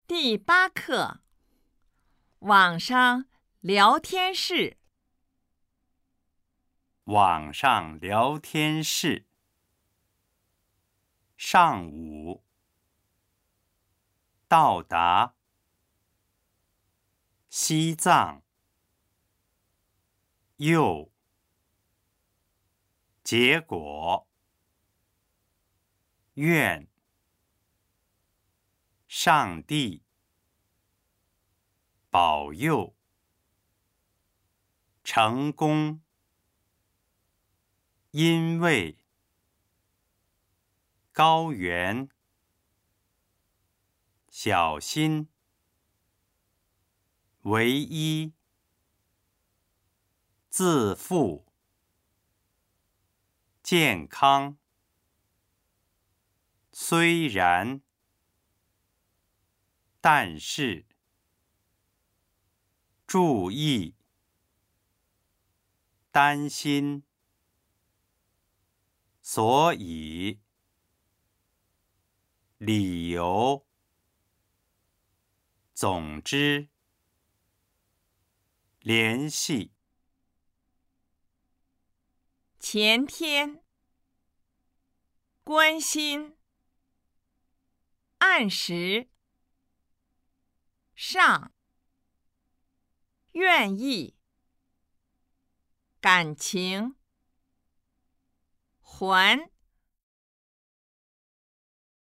第8课，网上聊天室。 网上聊天室。上午，到达，西藏，又，结果，愿，上帝，保佑，成功，因为，高原，小心，唯一，自负，健康，虽然，但是，注意，担心，所以，理由，总之，联系。 前天，关心，按时，上，愿意，感情，还。